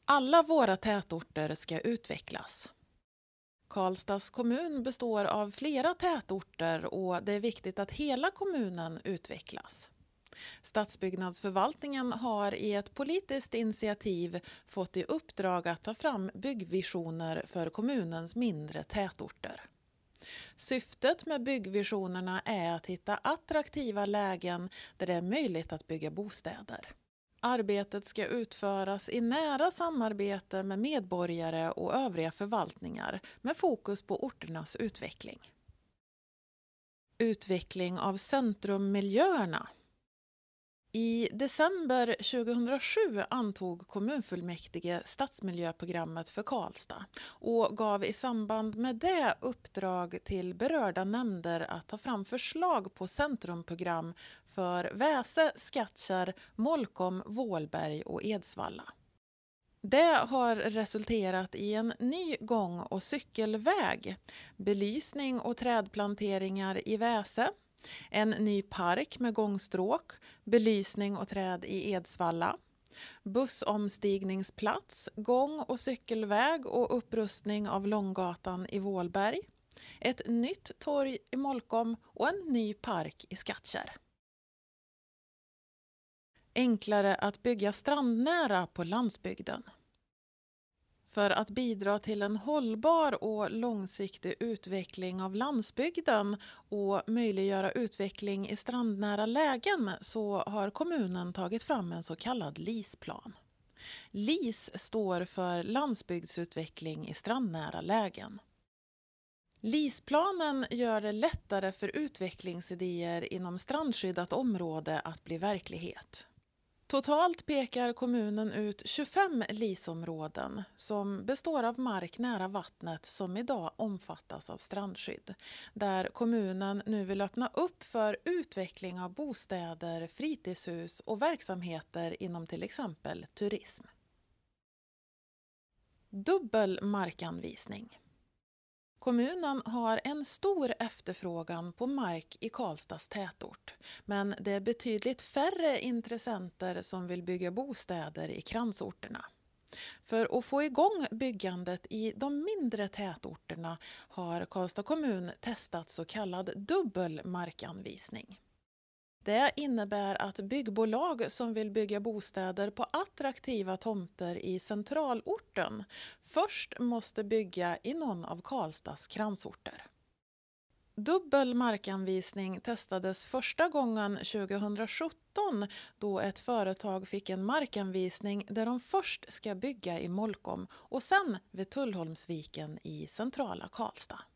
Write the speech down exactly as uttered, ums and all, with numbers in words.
Alla våra tätorter ska utvecklas. Karlstads kommun består av flera tätorter och det är viktigt att hela kommunen utvecklas. Stadsbyggnadsförvaltningen har i ett politiskt initiativ fått i uppdrag att ta fram byggvisioner för kommunens mindre tätorter. Syftet med byggvisionerna är att hitta attraktiva lägen där det är möjligt att bygga bostäder. Arbetet ska utföras i nära samarbete med medborgare och övriga förvaltningar med fokus på orternas utveckling. Utveckling av centrummiljöerna. I december tjugohundrasju antog kommunfullmäktige stadsmiljöprogrammet för Karlstad och gav i samband med det uppdrag till berörda nämnder att ta fram förslag på centrumprogram för Väse, Skattkärr, Molkom, Vålberg och Edsvalla. Det har resulterat i en ny gång- och cykelväg, belysning och trädplanteringar i Väse, en ny park med gångstråk, belysning och träd i Edsvalla, bussomstigningsplats, gång- och cykelväg och upprustning av Långgatan i Vålberg, ett nytt torg i Molkom och en ny park i Skattkärr. Enklare att bygga strandnära på landsbygden. För att bidra till en hållbar och långsiktig utveckling av landsbygden och möjliggöra utveckling i strandnära lägen så har kommunen tagit fram en så kallad L I S-plan. L I S står för landsbygdsutveckling i strandnära lägen. L I S-planen gör det lättare för utvecklingsidéer inom strandskyddat område att bli verklighet. Totalt pekar kommunen ut tjugofem L I S-områden som består av mark nära vattnet som idag omfattas av strandskydd, där kommunen nu vill öppna upp för utveckling av bostäder, fritidshus och verksamheter inom till exempel turism. Dubbel markanvisning. Kommunen har en stor efterfrågan på mark i Karlstads tätort, men det är betydligt färre intressenter som vill bygga bostäder i kransorterna. För att få igång byggandet i de mindre tätorterna har Karlstad kommun testat så kallad dubbel markanvisning. Det innebär att byggbolag som vill bygga bostäder på attraktiva tomter i centralorten först måste bygga i någon av Karlstads kransorter. Dubbel markanvisning testades första gången tjugohundrasjutton då ett företag fick en markanvisning där de först ska bygga i Molkom och sen vid Tullholmsviken i centrala Karlstad.